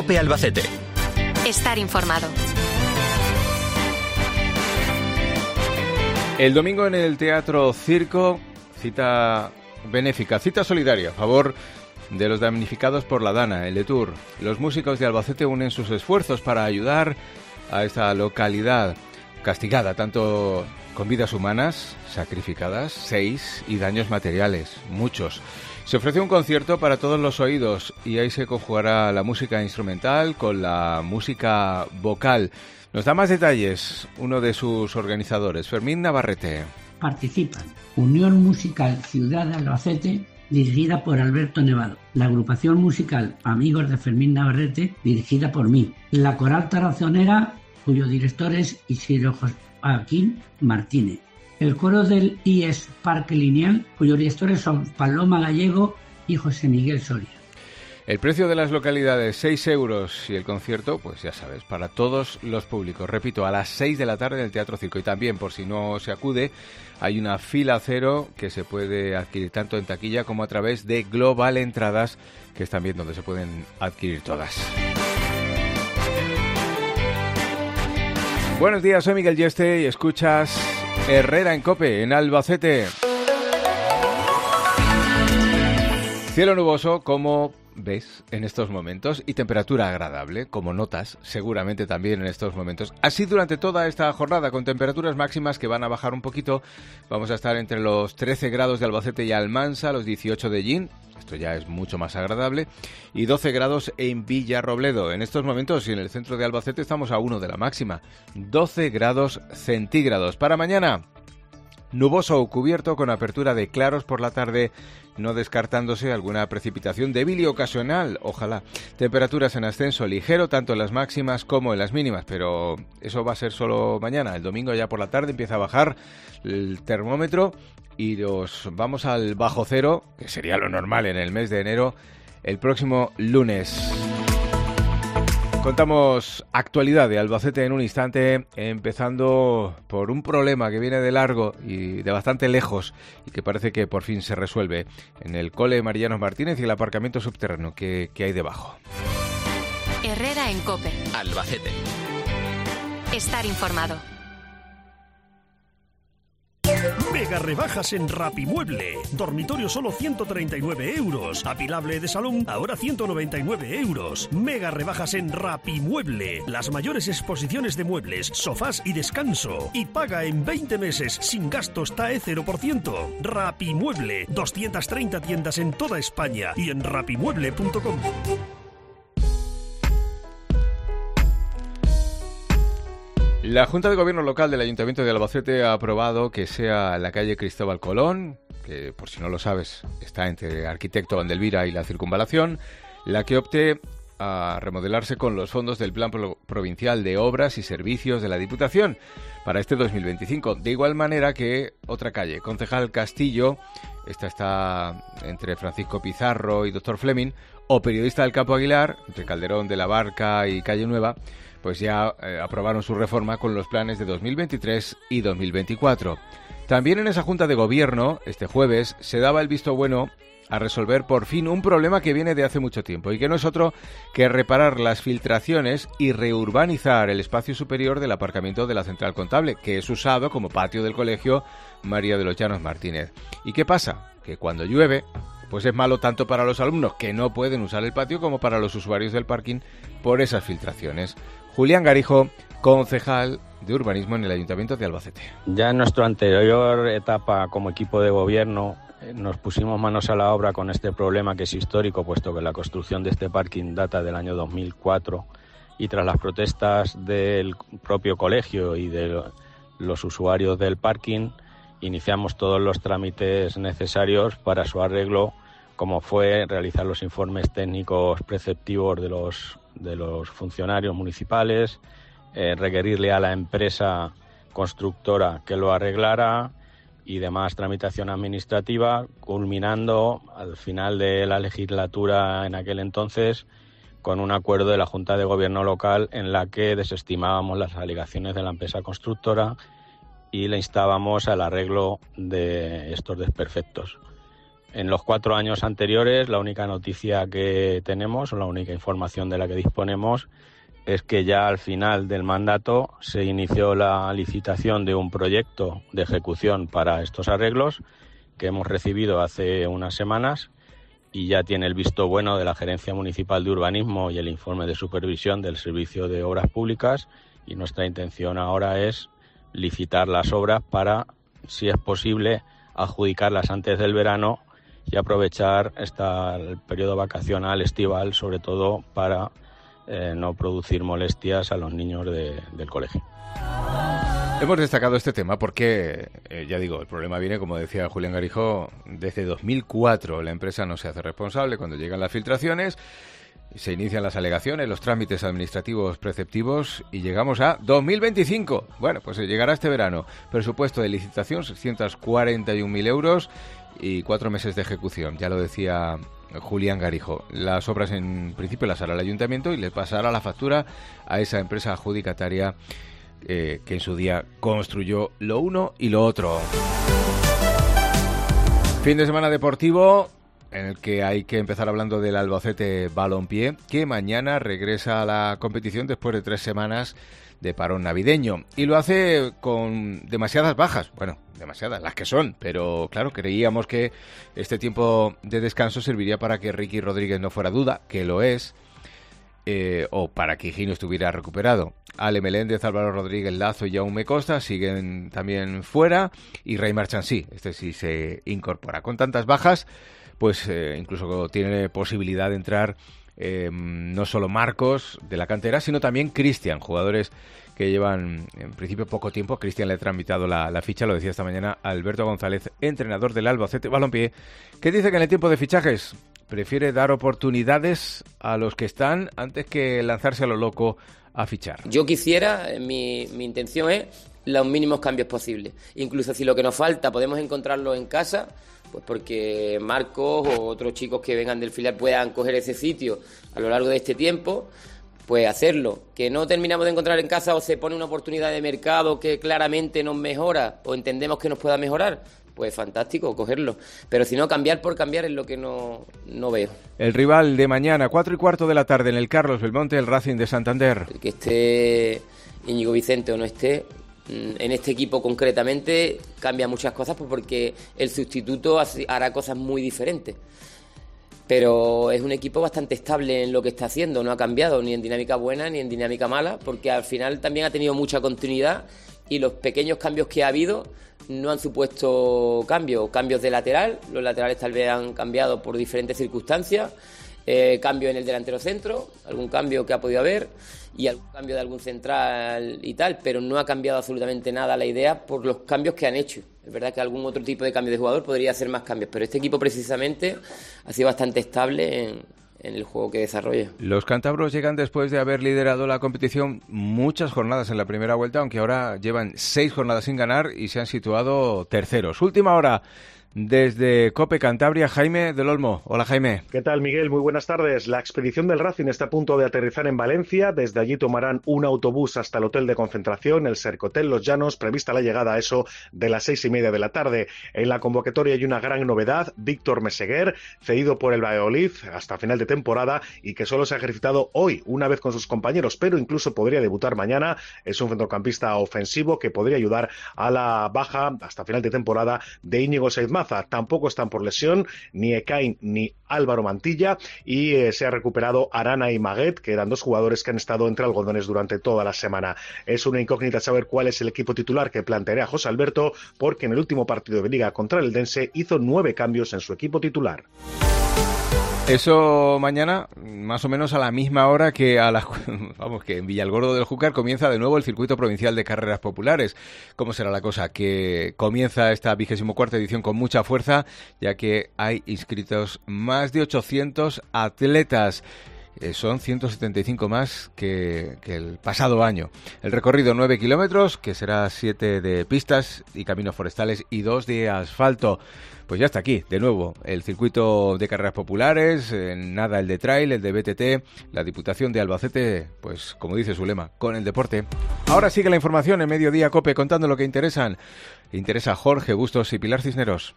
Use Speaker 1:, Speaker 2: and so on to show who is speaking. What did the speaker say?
Speaker 1: COPE Albacete.
Speaker 2: Estar informado.
Speaker 3: El domingo en el Teatro Circo, cita benéfica, cita solidaria a favor de los damnificados por la Dana, el Letour. Los músicos de Albacete unen sus esfuerzos para ayudar a esta localidad castigada tanto con vidas humanas sacrificadas, 6, y daños materiales, muchos. Se ofrece un concierto para todos los oídos y ahí se conjugará la música instrumental con la música vocal. Nos da más detalles uno de sus organizadores, Fermín Navarrete.
Speaker 4: Participan Unión Musical Ciudad de Albacete, dirigida por Alberto Nevado, la agrupación musical Amigos de Fermín Navarrete, dirigida por mí, la Coral Tarazonera, cuyo director es Isidro Joaquín Martínez, el coro del IES Parque Lineal, cuyos directores son Paloma Gallego y José Miguel Soria.
Speaker 3: El precio de las localidades, 6 euros, y el concierto, pues ya sabes, para todos los públicos. Repito, a las 6 de la tarde en el Teatro Circo. Y también, por si no se acude, hay una fila cero que se puede adquirir tanto en taquilla como a través de Global Entradas, que es también donde se pueden adquirir todas. Buenos días, soy Miguel Yeste y escuchas Herrera en COPE, en Albacete. Cielo nuboso, como ves en estos momentos, y temperatura agradable, como notas seguramente también en estos momentos. Así durante toda esta jornada, con temperaturas máximas que van a bajar un poquito. Vamos a estar entre los 13 grados de Albacete y Almansa, los 18 de Llín, esto ya es mucho más agradable, y 12 grados en Villarrobledo. En estos momentos, y en el centro de Albacete, estamos a 1 de la máxima, 12 grados centígrados. Para mañana, nuboso o cubierto con apertura de claros por la tarde, no descartándose alguna precipitación débil y ocasional, ojalá. Temperaturas en ascenso ligero, tanto en las máximas como en las mínimas, pero eso va a ser solo mañana. El domingo ya por la tarde empieza a bajar el termómetro y nos vamos al bajo cero, que sería lo normal en el mes de enero, el próximo lunes. Contamos actualidad de Albacete en un instante, empezando por un problema que viene de largo y de bastante lejos y que parece que por fin se resuelve en el Cole Mariano Martínez y el aparcamiento subterráneo que hay debajo.
Speaker 2: Herrera en COPE.
Speaker 1: Albacete.
Speaker 2: Estar informado.
Speaker 5: Mega rebajas en Rapimueble. Dormitorio solo 139 euros. Apilable de salón ahora 199 euros. Mega rebajas en Rapimueble. Las mayores exposiciones de muebles, sofás y descanso. Y paga en 20 meses sin gastos TAE 0%. Rapimueble. 230 tiendas en toda España y en rapimueble.com.
Speaker 3: La Junta de Gobierno Local del Ayuntamiento de Albacete ha aprobado que sea la calle Cristóbal Colón, que por si no lo sabes está entre Arquitecto Vandelvira y la Circunvalación, la que opte a remodelarse con los fondos del Plan Provincial de Obras y Servicios de la Diputación para este 2025. De igual manera que otra calle, Concejal Castillo, esta está entre Francisco Pizarro y Dr. Fleming, o Periodista del Campo Aguilar, entre Calderón de la Barca y Calle Nueva, pues ya aprobaron su reforma con los planes de 2023 y 2024. También en esa Junta de Gobierno, este jueves, se daba el visto bueno a resolver por fin un problema que viene de hace mucho tiempo y que no es otro que reparar las filtraciones y reurbanizar el espacio superior del aparcamiento de la Central Contable, que es usado como patio del Colegio María de los Llanos Martínez. ¿Y qué pasa? Que cuando llueve, pues es malo tanto para los alumnos que no pueden usar el patio como para los usuarios del parking por esas filtraciones. Julián Garijo, concejal de urbanismo en el Ayuntamiento de Albacete.
Speaker 6: Ya en nuestra anterior etapa como equipo de gobierno nos pusimos manos a la obra con este problema que es histórico, puesto que la construcción de este parking data del año 2004 y tras las protestas del propio colegio y de los usuarios del parking iniciamos todos los trámites necesarios para su arreglo, como fue realizar los informes técnicos preceptivos de los funcionarios municipales, requerirle a la empresa constructora que lo arreglara y demás tramitación administrativa, culminando al final de la legislatura en aquel entonces con un acuerdo de la Junta de Gobierno local en la que desestimábamos las alegaciones de la empresa constructora y le instábamos al arreglo de estos desperfectos. En los 4 años anteriores, la única noticia que tenemos, o la única información de la que disponemos, es que ya al final del mandato se inició la licitación de un proyecto de ejecución para estos arreglos que hemos recibido hace unas semanas y ya tiene el visto bueno de la Gerencia Municipal de Urbanismo y el informe de supervisión del Servicio de Obras Públicas, y nuestra intención ahora es licitar las obras para, si es posible, adjudicarlas antes del verano y aprovechar el periodo vacacional estival, sobre todo para no producir molestias a los niños del colegio.
Speaker 3: Hemos destacado este tema porque, ya digo, el problema viene, como decía Julián Garijo, desde 2004. La empresa no se hace responsable cuando llegan las filtraciones, se inician las alegaciones, los trámites administrativos preceptivos y llegamos a 2025. Bueno, pues llegará este verano. Presupuesto de licitación, 641.000 euros y 4 meses de ejecución. Ya lo decía Julián Garijo. Las obras en principio las hará el ayuntamiento y le pasará la factura a esa empresa adjudicataria que en su día construyó lo uno y lo otro. Fin de semana deportivo en el que hay que empezar hablando del Albacete Balompié, que mañana regresa a la competición después de 3 semanas de parón navideño, y lo hace con demasiadas bajas. Bueno, demasiadas, las que son, pero claro, creíamos que este tiempo de descanso serviría para que Ricky Rodríguez no fuera duda, que lo es, o para que Higino estuviera recuperado. Ale Meléndez, Álvaro Rodríguez Lazo y Jaume Costa siguen también fuera, y Ray Marchansí, este sí se incorpora. Con tantas bajas, pues incluso tiene posibilidad de entrar no solo Marcos de la cantera, sino también Cristian, jugadores que llevan en principio poco tiempo. Cristian le ha tramitado la ficha, lo decía esta mañana Alberto González, entrenador del Albacete Balompié, que dice que en el tiempo de fichajes prefiere dar oportunidades a los que están antes que lanzarse a lo loco a fichar.
Speaker 1: Yo quisiera, mi intención es los mínimos cambios posibles. Incluso si lo que nos falta podemos encontrarlo en casa, pues porque Marcos o otros chicos que vengan del filial puedan coger ese sitio a lo largo de este tiempo, pues hacerlo. Que no terminamos de encontrar en casa o se pone una oportunidad de mercado que claramente nos mejora o entendemos que nos pueda mejorar, pues fantástico, cogerlo. Pero si no, cambiar por cambiar es lo que no veo.
Speaker 3: El rival de mañana, 4:15 de la tarde en el Carlos Belmonte, el Racing de Santander.
Speaker 1: El que esté Íñigo Vicente o no esté, en este equipo concretamente cambia muchas cosas, pues porque el sustituto hará cosas muy diferentes. Pero es un equipo bastante estable en lo que está haciendo, no ha cambiado ni en dinámica buena ni en dinámica mala, porque al final también ha tenido mucha continuidad y los pequeños cambios que ha habido no han supuesto cambios de lateral. Los laterales tal vez han cambiado por diferentes circunstancias, cambio en el delantero centro, algún cambio que ha podido haber y algún cambio de algún central y tal, pero no ha cambiado absolutamente nada la idea por los cambios que han hecho. Es verdad que algún otro tipo de cambio de jugador podría hacer más cambios, pero este equipo precisamente ha sido bastante estable en el juego que desarrolla.
Speaker 3: Los cántabros llegan después de haber liderado la competición muchas jornadas en la primera vuelta, aunque ahora llevan 6 jornadas sin ganar y se han situado terceros. Última hora desde COPE Cantabria, Jaime del Olmo. Hola, Jaime.
Speaker 7: ¿Qué tal, Miguel? Muy buenas tardes. La expedición del Racing está a punto de aterrizar en Valencia. Desde allí tomarán un autobús hasta el hotel de concentración, el Cercotel Los Llanos, prevista la llegada a eso de las 6:30 de la tarde. En la convocatoria hay una gran novedad: Víctor Meseguer, cedido por el Valladolid hasta final de temporada y que solo se ha ejercitado hoy, una vez con sus compañeros, pero incluso podría debutar mañana. Es un centrocampista ofensivo que podría ayudar a la baja hasta final de temporada de Íñigo Saizmaza. Tampoco están por lesión ni Ekain ni Álvaro Mantilla, y se ha recuperado Arana y Maguet, que eran 2 jugadores que han estado entre algodones durante toda la semana. Es una incógnita saber cuál es el equipo titular que planteará José Alberto, porque en el último partido de Liga contra el Eldense hizo 9 cambios en su equipo titular.
Speaker 3: Eso mañana, más o menos a la misma hora que que en Villalgordo del Júcar comienza de nuevo el circuito provincial de carreras populares. ¿Cómo será la cosa? Que comienza esta 24ª edición con mucha fuerza, ya que hay inscritos más de 800 atletas. Son 175 más que el pasado año. El recorrido 9 kilómetros, que será 7 de pistas y caminos forestales y 2 de asfalto. Pues ya está aquí, de nuevo, el circuito de carreras populares, nada el de trail, el de BTT, la Diputación de Albacete, pues como dice su lema, con el deporte. Ahora sigue la información en Mediodía COPE, contando lo que interesa Jorge Bustos y Pilar Cisneros.